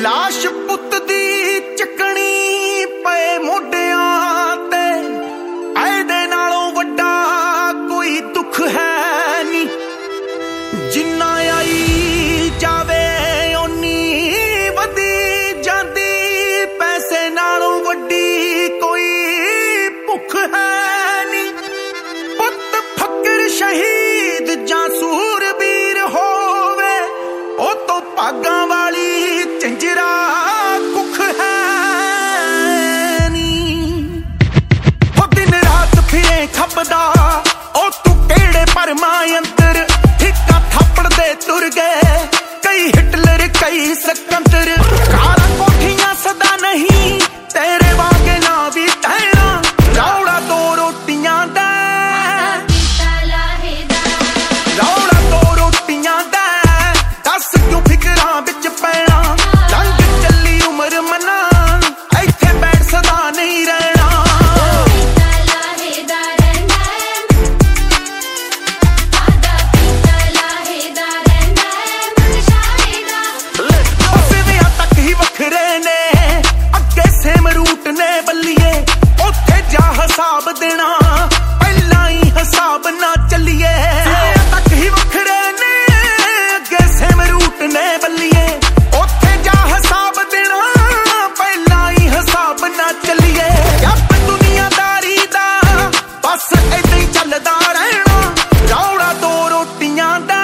ਲਾਸ਼ ਪੁੱਤ ਦੀ ਚੱਕਣੀ ਪਏ ਮੋਢਿਆਂ ਤੇ, ਇਹਦੇ ਨਾਲੋਂ ਵੱਡਾ ਕੋਈ ਦੁੱਖ ਹੈ ਨੀ। ਜਿੰਨਾ ਆਈ ਜਾਵੇ ਓਨੀ ਵਧੀ ਜਾਂਦੀ, ਪੈਸੇ ਨਾਲੋਂ ਵੱਡੀ ਕੋਈ ਭੁੱਖ ਹੈ ਨੀ। ਪੁੱਤ ਫਕਰ ਸ਼ਹੀਦ ਜਾਂ ਸੂਰਬੀਰ ਹੋਵੇ, ਉਹ ਤੋਂ ਭਾਗਾਂ ਵਾਲੀ ਝੰਜਰਾ ਕੁੱਖ ਹੈ ਨੀ। ਉਹ ਦਿਨ ਰਾਤ ਫਿਰੇ ਖੱਬਦਾ, ਉਹ ਤੂੰ ਕਿਹੜੇ ਭਰਮਾਂ ਅੰਦਰ, ਠਿੱਕਾ ਥਾਪੜ ਦੇ ਤੁਰ ਗਏ ਕਈ ਹਿਟਲਰ ਕਈ ਸਿਕੰਦਰ। ਕਾਲਾ ਕੋਠੀਆਂ ਸਦਾ ਨਹੀਂ ਤੇਰੇ ਵਾਂਗੇ ਨਾ ਵੀ ਤੈਣਾ, ਰੌਲਾ ਦੋ ਰੋਟੀਆਂ ਦਾ ਰੌਲਾ ਦੋ ਰੋਟੀਆਂ ਦਾ, ਦੱਸ ਕਿਉਂ ਫਿਕਰਾਂ ਵਿੱਚ ਪੈਣਾ। ਲੰਘ ਚੱਲੀ ਉਮਰ ਮਨਾ, ਇੱਥੇ ਬੈਠ ਸਦਾ ਨਹੀਂ ਰਹਿਣਾ। ਪਸਵਿਆਂ ਤੱਕ ਹੀ ਵੱਖਰੇ ਨੇ, ਅੱਗੇ ਸੇਮ ਰੂਟ ਨੇ ਬੱਲੀਏ। ਉੱਥੇ ਜਾ ਹਿਸਾਬ ਦੇਣਾ, ਪਹਿਲਾਂ ਹੀ ਹਿਸਾਬ ਨਾ ਚੱਲੀਏ। ਤੱਕ ਹੀ ਵੱਖਰੇ ਨੇ, ਅੱਗੇ ਸੇਮ ਰੂਟ ਨੇ ਬੱਲੀਏ। ਉੱਥੇ ਜਾ ਹਿਸਾਬ ਦੇਣਾ, ਪਹਿਲਾਂ ਹੀ ਹਿਸਾਬ ਨਾ ਚੱਲੀਏ। ਜੱਪ ਦੁਨੀਆਦਾਰੀ ਦਾ ਬਸ ਏਦਾਂ ਹੀ ਚੱਲਦਾ ਰਹਿਣਾ, ਰੌਲਾ ਦੋ ਰੋਟੀਆਂ ਦਾ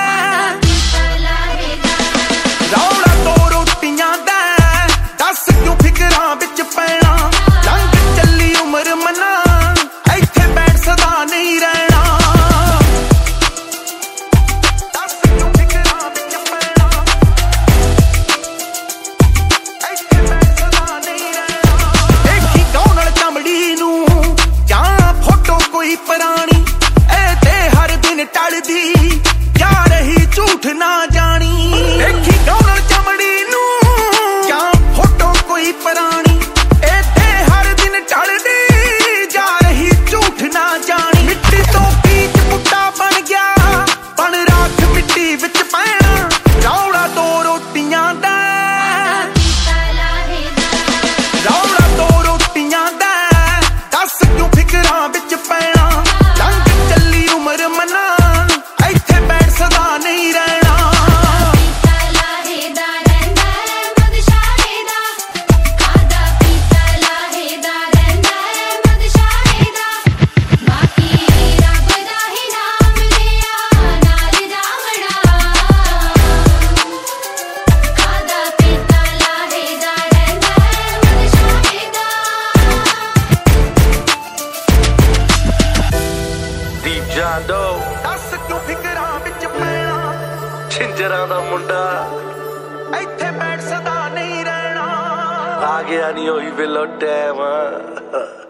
ਰੌਲਾ ਦੋ ਰੋਟੀਆਂ ਦਾ, ਦੱਸ ਕਿਉਂ ਫਿਕਰਾਂ ਵਿੱਚ ਪੈਣਾ। ਲੰਘ ਚੱਲੀ ਉਮਰ ਮਨਾ, ਇੱਥੇ ਬੈਠ ਸਦਾ ਨਹੀਂ ਰਹਿਣਾ। ਦੱਸ ਕਿਉਂ ਫਿਕਰਾਂ ਵਿੱਚ ਪੈਣਾ, ਇੱਥੇ ਬੈਠ ਸਦਾ ਨਹੀਂ ਰਹਿਣਾ। ਦੇਖੀ ਕੌਣ ਨਾਲ ਚਮੜੀ ਨੂੰ ਜਾਂ ਫੋਟੋ ਕੋਈ ਪੁਰਾਣੀ, ਇਹ ਤੇ ਹਰ ਦਿਨ ਟਲਦੀ ਜਾ ਰਹੀ ਝੂਠ ਨਾ ਜਾਣੀ। ਦੇਖੀ ਕੌਣ ਨਾਲ ਚਮੜੀ ਨੂੰ ਜਾਂ ਫੋਟੋ ਕੋਈ ਪੁਰਾਣੀ, ਇਹ ਤੇ ਹਰ ਦਿਨ ਟਲਦੀ ਜਾ ਰਹੀ ਝੂਠ ਨਾ ਜਾਣੀ। ਮਿੱਟੀ ਤੋਂ ਬੀਜ ਬੁੱਟਾ ਬਣ ਗਿਆ, ਬਣ ਰਾਖ ਮਿੱਟੀ ਵਿੱਚ ਪੈਣਾ, ਰੌਲਾ ਦੋ ਰੋਟੀਆਂ ਦਾ ਰੌਲਾ ਦੋ ਰੋਟੀਆਂ ਦਾ, ਦੱਸ ਕਿਉਂ ਫਿਕਰਾਂ ਵਿੱਚ ਪੈਣਾ। ਲੰਘ ਚੱਲੀ ਉਮਰ ਮਨਾ, ਇੱਥੇ ਬੈਠ ਸਦਾ ਨਹੀਂ ਰਹਿਣਾ। ਜਾਂਦੋ ਦੱਸ ਕਿਉਂ ਫਿਕਰਾਂ ਵਿੱਚ ਪੈਣਾ, ਛਿੰਜਰਾਂ ਦਾ ਮੁੰਡਾ ਇੱਥੇ ਬੈਠ ਸਦਾ ਨਹੀਂ ਰਹਿਣਾ। ਆ ਗਿਆ ਨਹੀਂ ਹੋਈ ਵੇਲੋ ਟਾਈਮ।